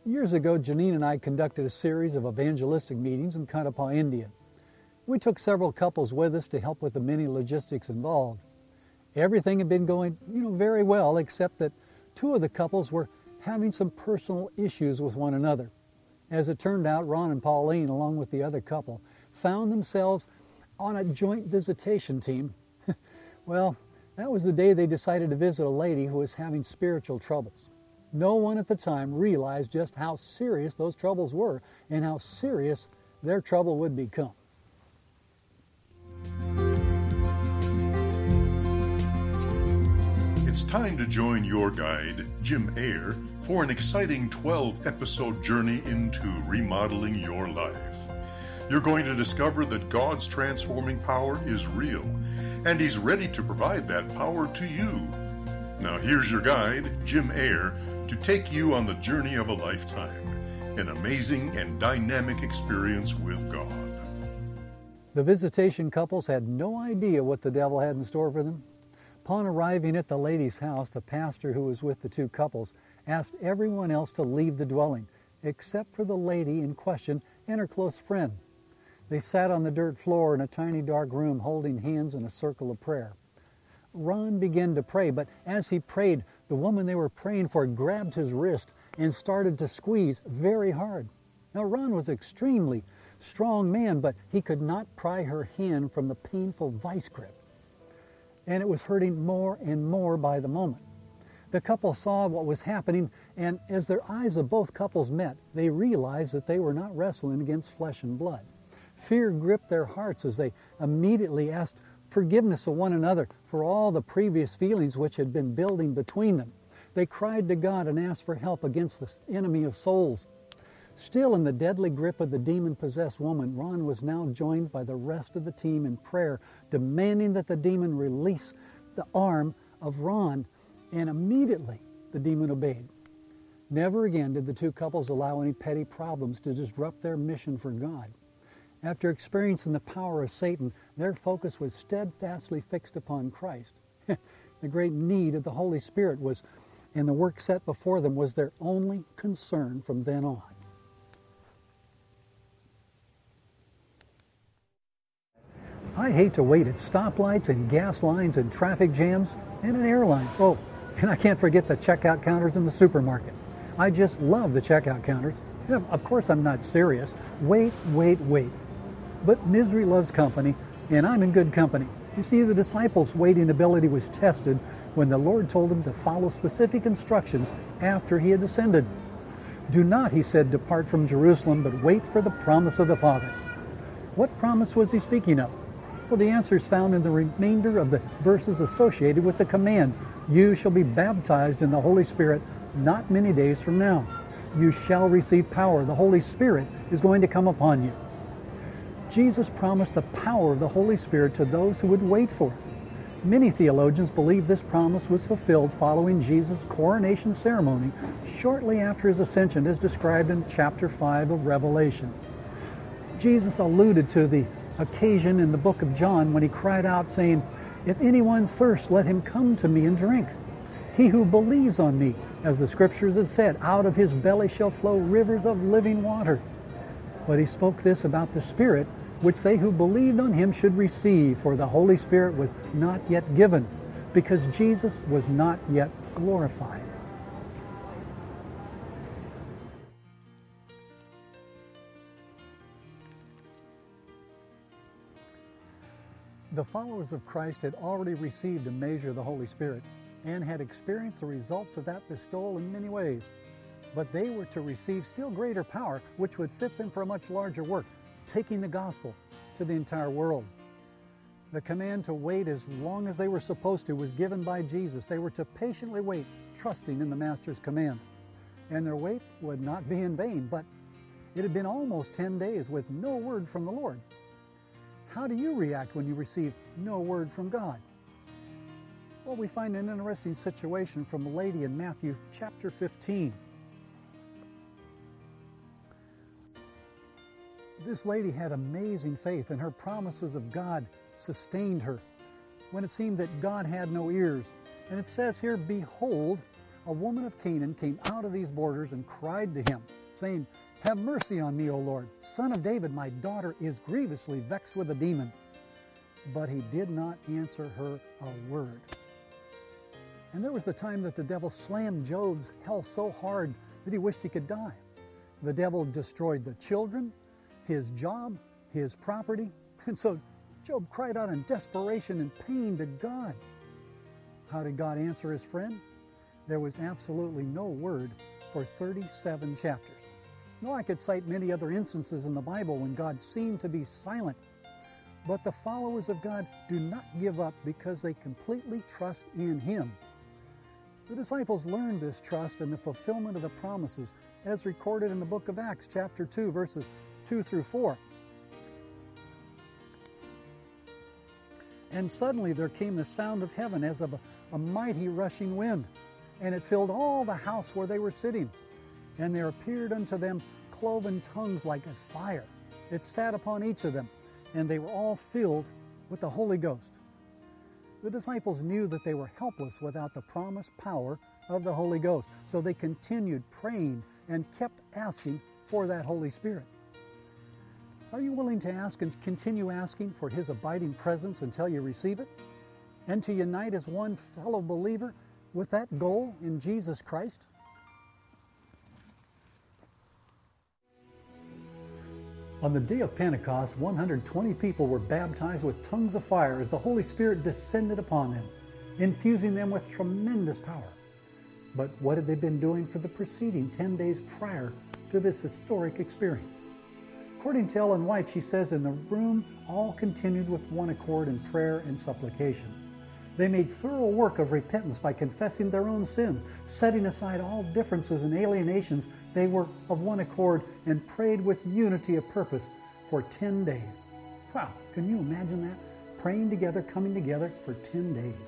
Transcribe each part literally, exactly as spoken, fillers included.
Years ago, Janine and I conducted a series of evangelistic meetings in Kadapa, India. We took several couples with us to help with the many logistics involved. Everything had been going, you know, very well, except that two of the couples were having some personal issues with one another. As it turned out, Ron and Pauline, along with the other couple, found themselves on a joint visitation team. Well, that was the day they decided to visit a lady who was having spiritual troubles. No one at the time realized just how serious those troubles were and how serious their trouble would become. It's time to join your guide, Jim Ayer, for an exciting twelve-episode journey into remodeling your life. You're going to discover that God's transforming power is real, and He's ready to provide that power to you. Now here's your guide, Jim Ayer, to take you on the journey of a lifetime, an amazing and dynamic experience with God. The visitation couples had no idea what the devil had in store for them. Upon arriving at the lady's house, the pastor who was with the two couples asked everyone else to leave the dwelling, except for the lady in question and her close friend. They sat on the dirt floor in a tiny dark room holding hands in a circle of prayer. Ron began to pray, but as he prayed, the woman they were praying for grabbed his wrist and started to squeeze very hard. Now, Ron was an extremely strong man, but he could not pry her hand from the painful vice grip, and it was hurting more and more by the moment. The couple saw what was happening, and as their eyes of both couples met, they realized that they were not wrestling against flesh and blood. Fear gripped their hearts as they immediately asked forgiveness of one another for all the previous feelings which had been building between them. They cried to God and asked for help against the enemy of souls. Still in the deadly grip of the demon-possessed woman, Ron was now joined by the rest of the team in prayer, demanding that the demon release the arm of Ron, and immediately the demon obeyed. Never again did the two couples allow any petty problems to disrupt their mission for God. After experiencing the power of Satan, their focus was steadfastly fixed upon Christ. The great need of the Holy Spirit was, and the work set before them was their only concern from then on. I hate to wait at stoplights and gas lines and traffic jams and at airlines. Oh, and I can't forget the checkout counters in the supermarket. I just love the checkout counters. You know, of course I'm not serious. Wait, wait, wait. But misery loves company, and I'm in good company. You see, the disciples' waiting ability was tested when the Lord told them to follow specific instructions after He had ascended. Do not, He said, depart from Jerusalem, but wait for the promise of the Father. What promise was He speaking of? Well, the answer is found in the remainder of the verses associated with the command. You shall be baptized in the Holy Spirit not many days from now. You shall receive power. The Holy Spirit is going to come upon you. Jesus promised the power of the Holy Spirit to those who would wait for it. Many theologians believe this promise was fulfilled following Jesus' coronation ceremony shortly after His ascension, as described in chapter five of Revelation. Jesus alluded to the occasion in the book of John when He cried out saying, "If anyone thirsts, let him come to me and drink. He who believes on me, as the Scriptures have said, out of his belly shall flow rivers of living water." But He spoke this about the Spirit, which they who believed on Him should receive, for the Holy Spirit was not yet given, because Jesus was not yet glorified. The followers of Christ had already received a measure of the Holy Spirit and had experienced the results of that bestowal in many ways. But they were to receive still greater power, which would fit them for a much larger work, taking the gospel to the entire world. The command to wait as long as they were supposed to was given by Jesus. They were to patiently wait, trusting in the Master's command. And their wait would not be in vain, but it had been almost ten days with no word from the Lord. How do you react when you receive no word from God? Well, we find an interesting situation from a lady in Matthew chapter fifteen. This lady had amazing faith, and her promises of God sustained her when it seemed that God had no ears. And it says here, "Behold, a woman of Canaan came out of these borders and cried to him, saying, "Have mercy on me, O Lord, Son of David, my daughter is grievously vexed with a demon." But he did not answer her a word. And there was the time that the devil slammed Job's hell so hard that he wished he could die. The devil destroyed the children, his job, his property, and so Job cried out in desperation and pain to God. How did God answer his friend? There was absolutely no word for thirty-seven chapters. No, I could cite many other instances in the Bible when God seemed to be silent. But the followers of God do not give up because they completely trust in Him. The disciples learned this trust in the fulfillment of the promises as recorded in the book of Acts, chapter two, verses two through four. And suddenly there came the sound of heaven as of a, a mighty rushing wind, and it filled all the house where they were sitting. And there appeared unto them cloven tongues like a fire. It sat upon each of them, and they were all filled with the Holy Ghost. The disciples knew that they were helpless without the promised power of the Holy Ghost, so they continued praying and kept asking for that Holy Spirit. Are you willing to ask and continue asking for His abiding presence until you receive it? And to unite as one fellow believer with that goal in Jesus Christ? On the day of Pentecost, one hundred twenty people were baptized with tongues of fire as the Holy Spirit descended upon them, infusing them with tremendous power. But what had they been doing for the preceding ten days prior to this historic experience? According to Ellen White, she says, in the room all continued with one accord in prayer and supplication. They made thorough work of repentance by confessing their own sins, setting aside all differences and alienations. They were of one accord and prayed with unity of purpose for ten days. Wow, can you imagine that? Praying together, coming together for ten days.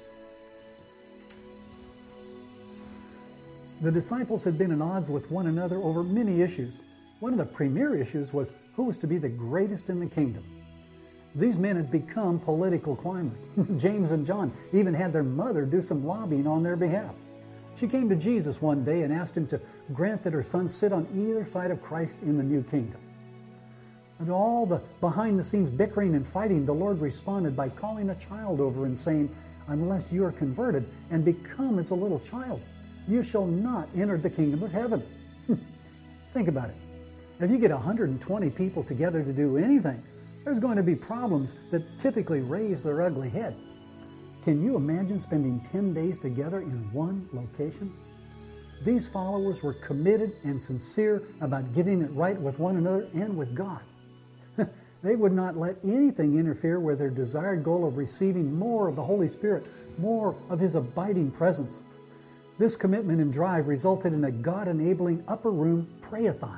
The disciples had been at odds with one another over many issues. One of the premier issues was who was to be the greatest in the kingdom. These men had become political climbers. James and John even had their mother do some lobbying on their behalf. She came to Jesus one day and asked him to grant that her son sit on either side of Christ in the new kingdom. And all the behind-the-scenes bickering and fighting, the Lord responded by calling a child over and saying, "Unless you are converted and become as a little child, you shall not enter the kingdom of heaven." Think about it. If you get one hundred twenty people together to do anything, there's going to be problems that typically raise their ugly head. Can you imagine spending ten days together in one location? These followers were committed and sincere about getting it right with one another and with God. They would not let anything interfere with their desired goal of receiving more of the Holy Spirit, more of His abiding presence. This commitment and drive resulted in a God-enabling upper room pray-a-thon.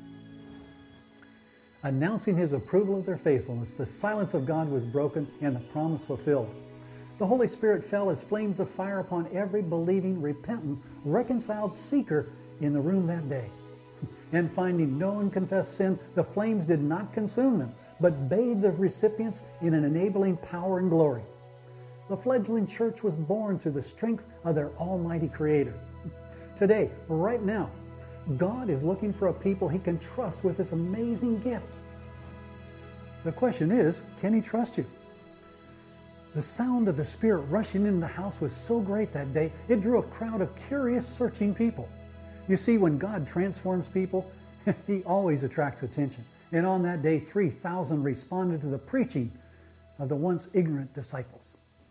Announcing His approval of their faithfulness, the silence of God was broken and the promise fulfilled. The Holy Spirit fell as flames of fire upon every believing, repentant, reconciled seeker in the room that day. And finding no unconfessed sin, the flames did not consume them, but bathed the recipients in an enabling power and glory. The fledgling church was born through the strength of their almighty Creator. Today, right now, God is looking for a people He can trust with this amazing gift. The question is, can He trust you? The sound of the Spirit rushing into the house was so great that day, it drew a crowd of curious, searching people. You see, when God transforms people, He always attracts attention. And on that day, three thousand responded to the preaching of the once ignorant disciples.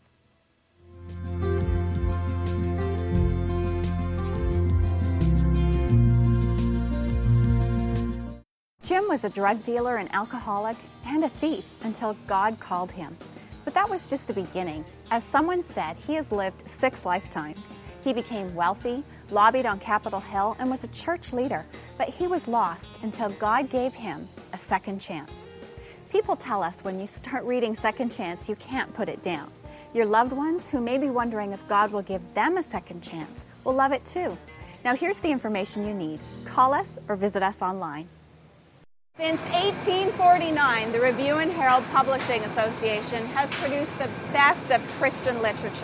Jim was a drug dealer, an alcoholic, and a thief until God called him. But that was just the beginning. As someone said, he has lived six lifetimes. He became wealthy, lobbied on Capitol Hill, and was a church leader. But he was lost until God gave him a second chance. People tell us when you start reading Second Chance, you can't put it down. Your loved ones who may be wondering if God will give them a second chance will love it too. Now here's the information you need. Call us or visit us online. Since eighteen forty-nine, the Review and Herald Publishing Association has produced the best of Christian literature.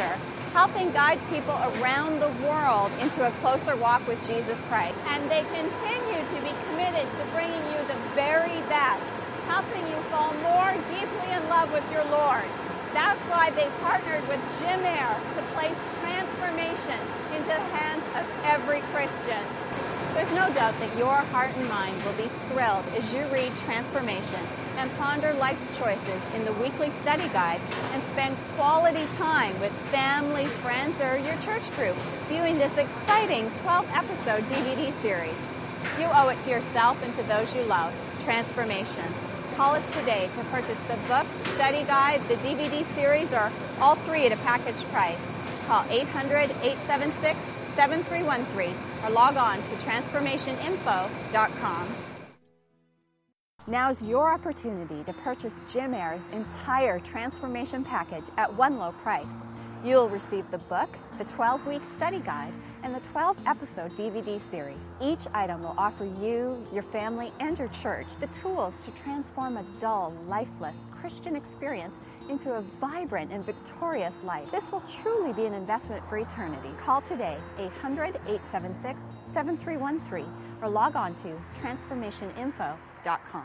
helping guide people around the world into a closer walk with Jesus Christ. And they continue to be committed to bringing you the very best, helping you fall more deeply in love with your Lord. That's why they partnered with Jim Eyre to place transformation into the hands of every Christian. There's no doubt that your heart and mind will be thrilled as you read Transformation and ponder life's choices in the weekly study guide and spend quality time with family, friends, or your church group viewing this exciting twelve-episode D V D series. You owe it to yourself and to those you love. Transformation. Call us today to purchase the book, study guide, the D V D series, or all three at a package price. Call eight hundred, eight seven six, seven three one three or log on to transformation info dot com. Now's your opportunity to purchase Jim Eyre's entire transformation package at one low price. You'll receive the book, the twelve-week study guide, and the twelve-episode D V D series. Each item will offer you, your family, and your church the tools to transform a dull, lifeless Christian experience into a vibrant and victorious life. This will truly be an investment for eternity. Call today, eight hundred, eight seven six, seven three one three, or log on to transformation info dot com.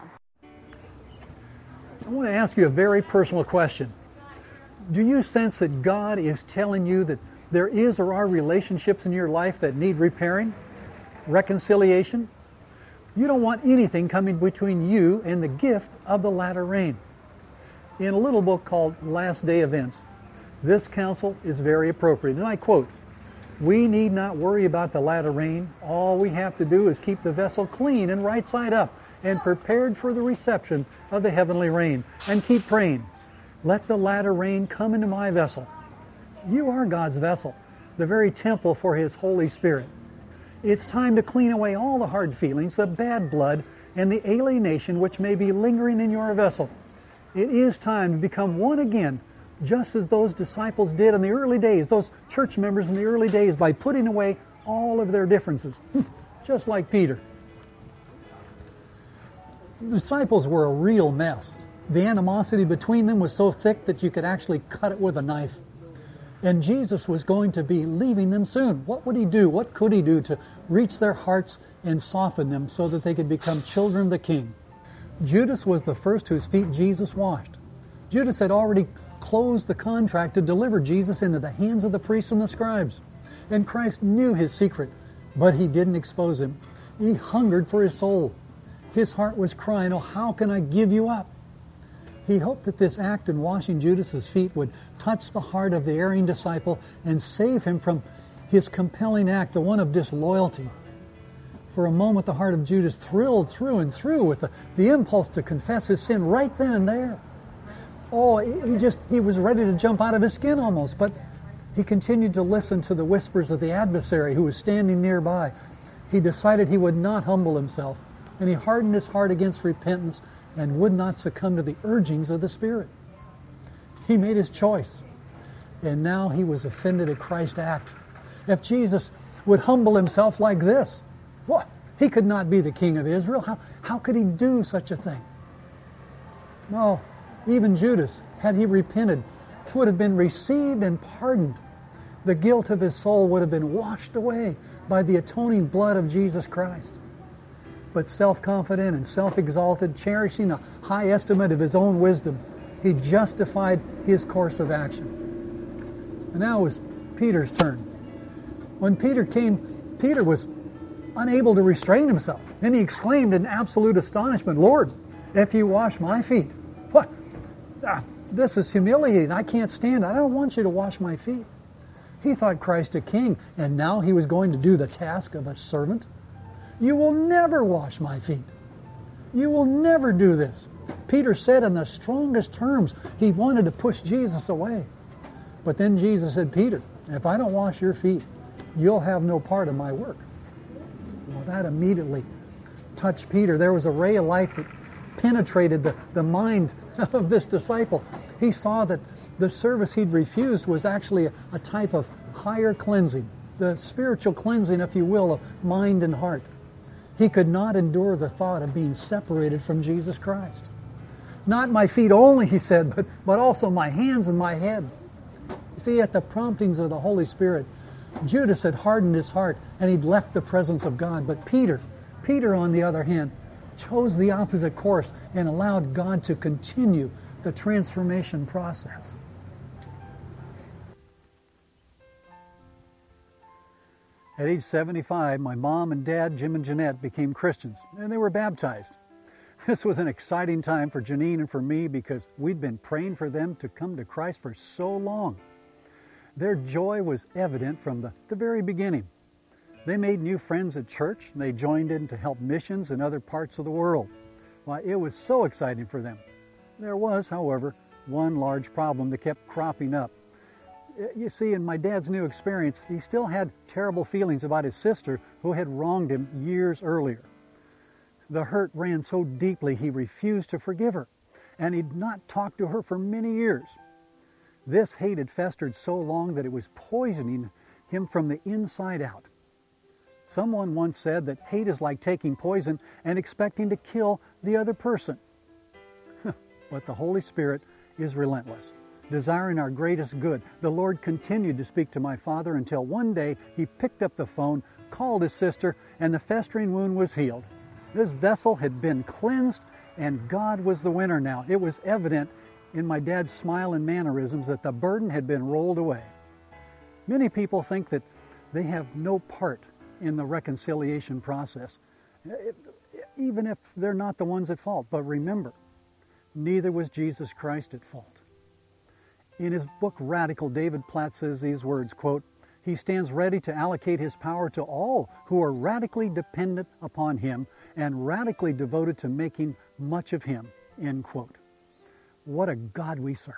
I want to ask you a very personal question. Do you sense that God is telling you that there is or are relationships in your life that need repairing, reconciliation? You don't want anything coming between you and the gift of the latter rain. In a little book called Last Day Events, this counsel is very appropriate. And I quote, "We need not worry about the latter rain. All we have to do is keep the vessel clean and right side up and prepared for the reception of the heavenly rain. And keep praying. Let the latter rain come into my vessel." You are God's vessel, the very temple for His Holy Spirit. It's time to clean away all the hard feelings, the bad blood, and the alienation which may be lingering in your vessel. It is time to become one again, just as those disciples did in the early days, those church members in the early days, by putting away all of their differences, just like Peter. The disciples were a real mess. The animosity between them was so thick that you could actually cut it with a knife. And Jesus was going to be leaving them soon. What would He do? What could He do to reach their hearts and soften them so that they could become children of the King? Judas was the first whose feet Jesus washed. Judas had already closed the contract to deliver Jesus into the hands of the priests and the scribes. And Christ knew his secret, but He didn't expose him. He hungered for his soul. His heart was crying, "Oh, how can I give you up?" He hoped that this act in washing Judas's feet would touch the heart of the erring disciple and save him from his compelling act, the one of disloyalty. For a moment, the heart of Judas thrilled through and through with the, the impulse to confess his sin right then and there. Oh, he just, he was ready to jump out of his skin almost, but he continued to listen to the whispers of the adversary who was standing nearby. He decided he would not humble himself, and he hardened his heart against repentance and would not succumb to the urgings of the Spirit. He made his choice, and now he was offended at Christ's act. If Jesus would humble himself like this, what? He could not be the King of Israel. How, how could he do such a thing? No, even Judas, had he repented, would have been received and pardoned. The guilt of his soul would have been washed away by the atoning blood of Jesus Christ. But self-confident and self-exalted, cherishing a high estimate of his own wisdom, he justified his course of action. And now it was Peter's turn. When Peter came, Peter was unable to restrain himself. And he exclaimed in absolute astonishment, "Lord, if you wash my feet." What? Ah, this is humiliating. I can't stand it. I don't want you to wash my feet. He thought Christ a king, and now he was going to do the task of a servant. "You will never wash my feet. You will never do this." Peter said in the strongest terms he wanted to push Jesus away. But then Jesus said, "Peter, if I don't wash your feet, you'll have no part of my work." Well, that immediately touched Peter. There was a ray of light that penetrated the, the mind of this disciple. He saw that the service he'd refused was actually a, a type of higher cleansing, the spiritual cleansing, if you will, of mind and heart. He could not endure the thought of being separated from Jesus Christ. "Not my feet only," he said, but, but also my hands and my head. See, at the promptings of the Holy Spirit, Judas had hardened his heart and he'd left the presence of God. But Peter, Peter on the other hand, chose the opposite course and allowed God to continue the transformation process. At age seventy-five, my mom and dad, Jim and Jeanette, became Christians, and they were baptized. This was an exciting time for Janine and for me because we'd been praying for them to come to Christ for so long. Their joy was evident from the, the very beginning. They made new friends at church, and they joined in to help missions in other parts of the world. Why, it was so exciting for them. There was, however, one large problem that kept cropping up. You see, in my dad's new experience, he still had terrible feelings about his sister who had wronged him years earlier. The hurt ran so deeply he refused to forgive her, and he'd not talked to her for many years. This hate had festered so long that it was poisoning him from the inside out. Someone once said that hate is like taking poison and expecting to kill the other person. But the Holy Spirit is relentless, desiring our greatest good. The Lord continued to speak to my father until one day he picked up the phone, called his sister, and the festering wound was healed. This vessel had been cleansed, and God was the winner now. It was evident in my dad's smile and mannerisms that the burden had been rolled away. Many people think that they have no part in the reconciliation process, even if they're not the ones at fault. But remember, neither was Jesus Christ at fault. In his book Radical, David Platt says these words, quote, "He stands ready to allocate his power to all who are radically dependent upon him and radically devoted to making much of him," end quote. What a God we serve.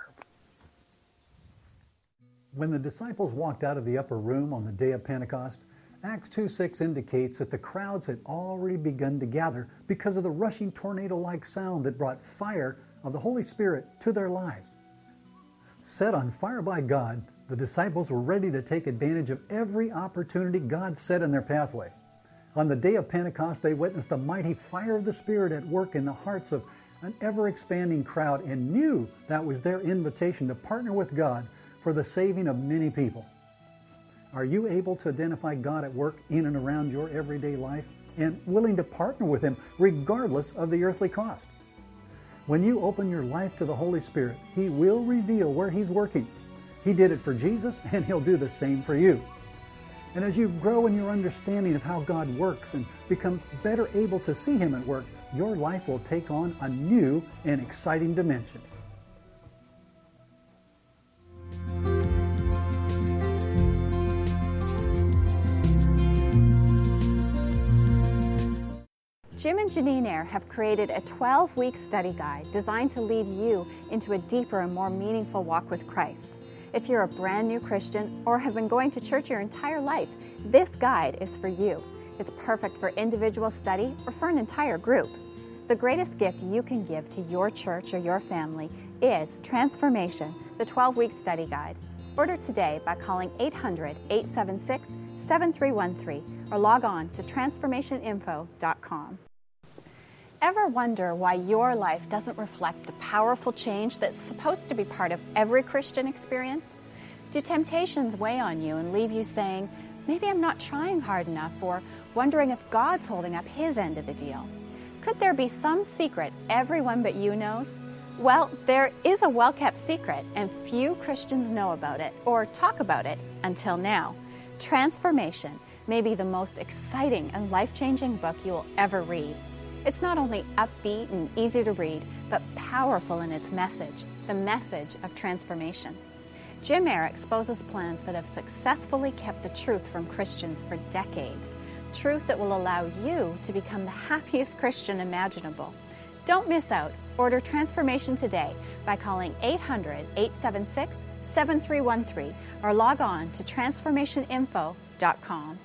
When the disciples walked out of the upper room on the day of Pentecost, Acts two six indicates that the crowds had already begun to gather because of the rushing tornado-like sound that brought fire of the Holy Spirit to their lives. Set on fire by God, the disciples were ready to take advantage of every opportunity God set in their pathway. On the day of Pentecost, they witnessed the mighty fire of the Spirit at work in the hearts of an ever-expanding crowd and knew that was their invitation to partner with God for the saving of many people. Are you able to identify God at work in and around your everyday life and willing to partner with Him regardless of the earthly cost? When you open your life to the Holy Spirit, He will reveal where He's working. He did it for Jesus, and He'll do the same for you. And as you grow in your understanding of how God works and become better able to see Him at work, your life will take on a new and exciting dimension. Jim and Janine Eyre have created a twelve-week study guide designed to lead you into a deeper and more meaningful walk with Christ. If you're a brand new Christian or have been going to church your entire life, this guide is for you. It's perfect for individual study or for an entire group. The greatest gift you can give to your church or your family is Transformation, the twelve-week study guide. Order today by calling eight hundred, eight seven six, seven three one three or log on to transformation info dot com. Ever wonder why your life doesn't reflect the powerful change that's supposed to be part of every Christian experience? Do temptations weigh on you and leave you saying, maybe I'm not trying hard enough, or wondering if God's holding up His end of the deal? Could there be some secret everyone but you knows? Well, there is a well-kept secret, and few Christians know about it or talk about it until now. Transformation may be the most exciting and life-changing book you will ever read. It's not only upbeat and easy to read, but powerful in its message, the message of transformation. Jim Eyre exposes plans that have successfully kept the truth from Christians for decades, truth that will allow you to become the happiest Christian imaginable. Don't miss out. Order Transformation today by calling eight hundred, eight seven six, seven three one three or log on to transformation info dot com.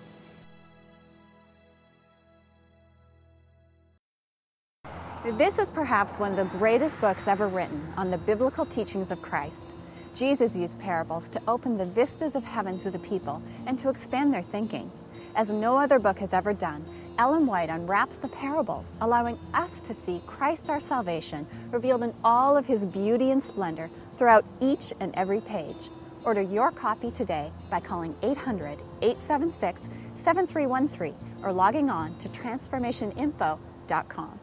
This is perhaps one of the greatest books ever written on the biblical teachings of Christ. Jesus used parables to open the vistas of heaven to the people and to expand their thinking. As no other book has ever done, Ellen White unwraps the parables, allowing us to see Christ our salvation revealed in all of His beauty and splendor throughout each and every page. Order your copy today by calling eight hundred, eight seven six, seven three one three or logging on to transformation info dot com.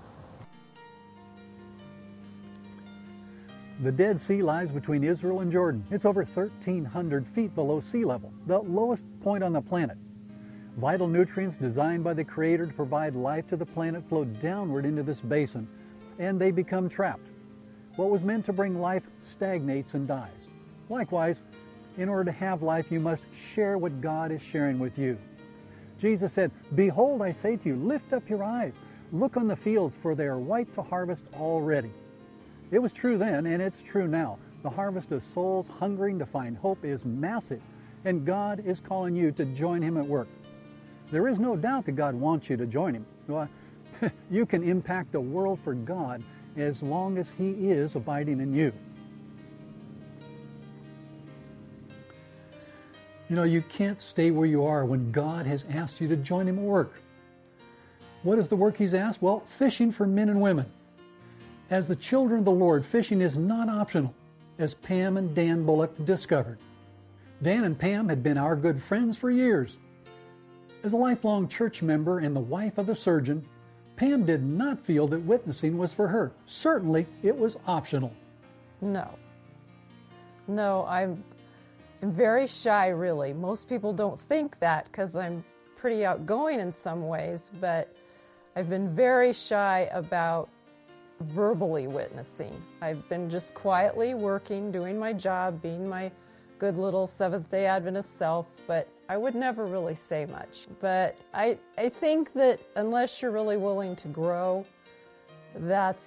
The Dead Sea lies between Israel and Jordan. It's over thirteen hundred feet below sea level, the lowest point on the planet. Vital nutrients designed by the Creator to provide life to the planet flow downward into this basin, and they become trapped. What was meant to bring life stagnates and dies. Likewise, in order to have life, you must share what God is sharing with you. Jesus said, "Behold, I say to you, lift up your eyes. Look on the fields, for they are white to harvest already." It was true then, and it's true now. The harvest of souls hungering to find hope is massive, and God is calling you to join Him at work. There is no doubt that God wants you to join Him. Well, you can impact the world for God as long as He is abiding in you. You know, you can't stay where you are when God has asked you to join Him at work. What is the work He's asked? Well, fishing for men and women. As the children of the Lord, fishing is not optional, as Pam and Dan Bullock discovered. Dan and Pam had been our good friends for years. As a lifelong church member and the wife of a surgeon, Pam did not feel that witnessing was for her. Certainly, it was optional. No. No, I'm, I'm very shy, really. Most people don't think that because I'm pretty outgoing in some ways, but I've been very shy about verbally witnessing. I've been just quietly working, doing my job, being my good little Seventh-day Adventist self, but I would never really say much. But I, I think that unless you're really willing to grow, that's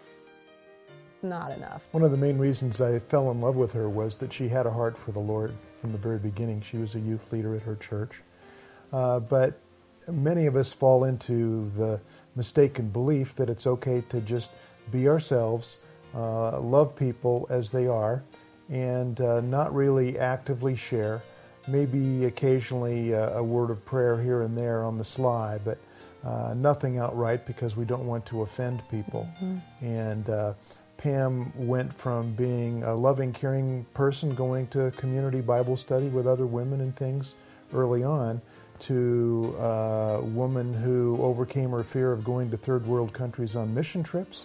not enough. One of the main reasons I fell in love with her was that she had a heart for the Lord from the very beginning. She was a youth leader at her church. Uh, but many of us fall into the mistaken belief that it's okay to just be ourselves, uh, love people as they are, and uh, not really actively share. Maybe occasionally uh, a word of prayer here and there on the sly, but uh, nothing outright because we don't want to offend people. Mm-hmm. And uh, Pam went from being a loving, caring person going to community Bible study with other women and things early on to a woman who overcame her fear of going to third world countries on mission trips.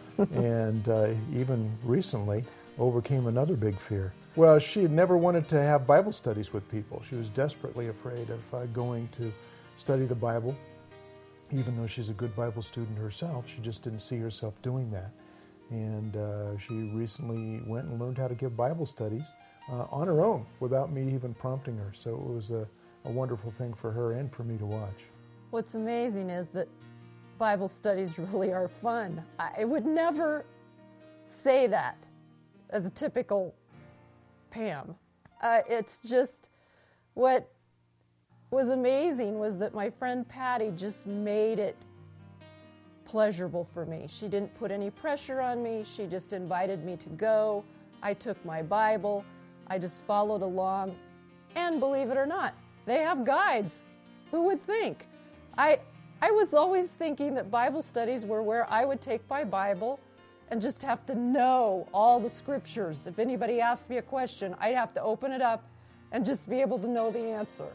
and uh, even recently overcame another big fear. Well, she had never wanted to have Bible studies with people. She was desperately afraid of uh, going to study the Bible. Even though she's a good Bible student herself, she just didn't see herself doing that. And uh, she recently went and learned how to give Bible studies uh, on her own without me even prompting her. So it was a, a wonderful thing for her and for me to watch. What's amazing is that Bible studies really are fun. I would never say that as a typical Pam. Uh, it's just what was amazing was that my friend Patty just made it pleasurable for me. She didn't put any pressure on me. She just invited me to go. I took my Bible. I just followed along. And believe it or not, they have guides. Who would think? I I was always thinking that Bible studies were where I would take my Bible and just have to know all the scriptures. If anybody asked me a question, I'd have to open it up and just be able to know the answer.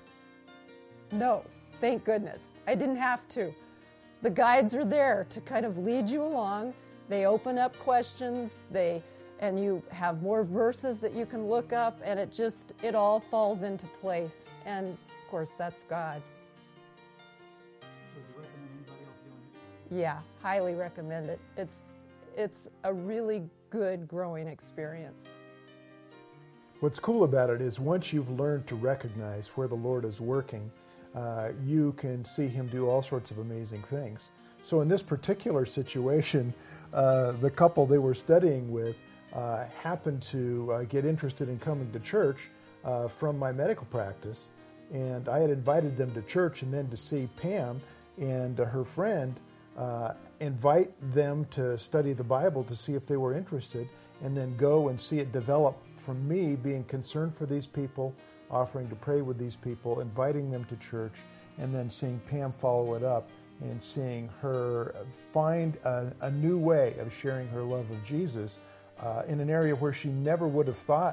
No, thank goodness. I didn't have to. The guides are there to kind of lead you along. They open up questions, they and you have more verses that you can look up, and it just, it all falls into place. And of course, that's God. Yeah, highly recommend it. It's it's a really good growing experience. What's cool about it is once you've learned to recognize where the Lord is working, uh, you can see Him do all sorts of amazing things. So in this particular situation, uh, the couple they were studying with uh, happened to uh, get interested in coming to church uh, from my medical practice, and I had invited them to church and then to see Pam and uh, her friend Uh, invite them to study the Bible to see if they were interested, and then go and see it develop from me being concerned for these people, offering to pray with these people, inviting them to church, and then seeing Pam follow it up and seeing her find a, a new way of sharing her love of Jesus uh, in an area where she never would have thought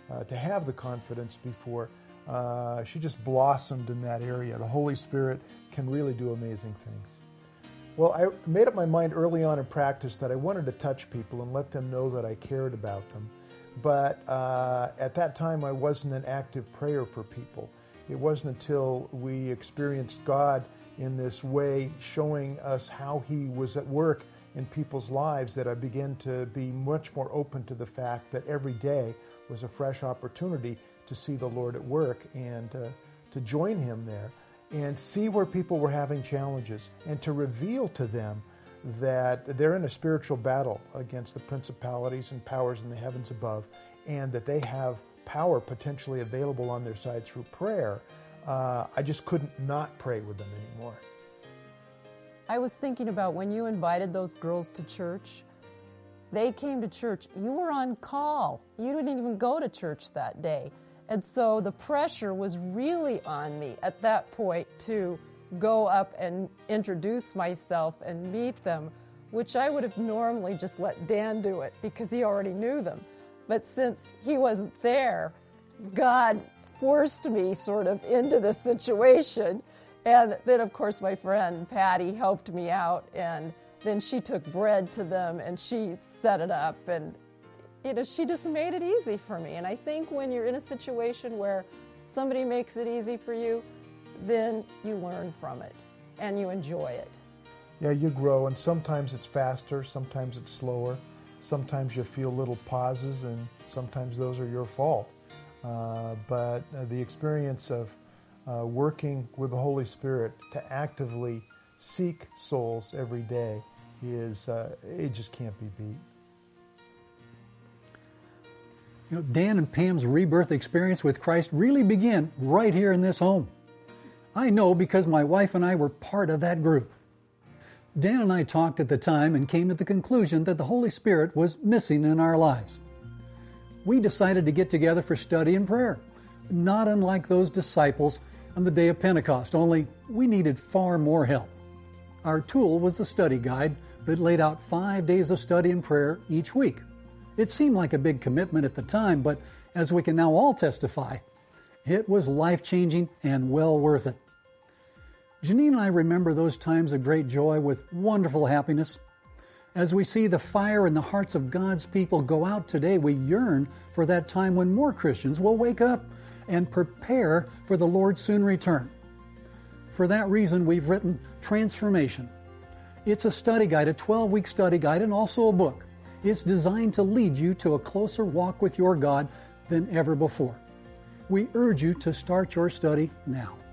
uh, to have the confidence before. Uh, she just blossomed in that area. The Holy Spirit can really do amazing things. Well, I made up my mind early on in practice that I wanted to touch people and let them know that I cared about them. But uh, at that time, I wasn't an active prayer for people. It wasn't until we experienced God in this way, showing us how He was at work in people's lives, that I began to be much more open to the fact that every day was a fresh opportunity to see the Lord at work and uh, to join Him there and see where people were having challenges and to reveal to them that they're in a spiritual battle against the principalities and powers in the heavens above, and that they have power potentially available on their side through prayer. Uh, I just couldn't not pray with them anymore. I was thinking about when you invited those girls to church. They came to church. You were on call. You didn't even go to church that day. And so the pressure was really on me at that point to go up and introduce myself and meet them, which I would have normally just let Dan do it because he already knew them. But since he wasn't there, God forced me sort of into the situation. And then, of course, my friend Patty helped me out, and then she took bread to them and she set it up, and you know, she just made it easy for me. And I think when you're in a situation where somebody makes it easy for you, then you learn from it and you enjoy it. Yeah, you grow, and sometimes it's faster, sometimes it's slower. Sometimes you feel little pauses, and sometimes those are your fault. Uh, but uh, the experience of uh, working with the Holy Spirit to actively seek souls every day is, uh, it just can't be beat. You know, Dan and Pam's rebirth experience with Christ really began right here in this home. I know because my wife and I were part of that group. Dan and I talked at the time and came to the conclusion that the Holy Spirit was missing in our lives. We decided to get together for study and prayer, not unlike those disciples on the day of Pentecost, only we needed far more help. Our tool was the study guide that laid out five days of study and prayer each week. It seemed like a big commitment at the time, but as we can now all testify, it was life-changing and well worth it. Janine and I remember those times of great joy with wonderful happiness. As we see the fire in the hearts of God's people go out today, we yearn for that time when more Christians will wake up and prepare for the Lord's soon return. For that reason, we've written Transformation. It's a study guide, a twelve-week study guide, and also a book. It's designed to lead you to a closer walk with your God than ever before. We urge you to start your study now.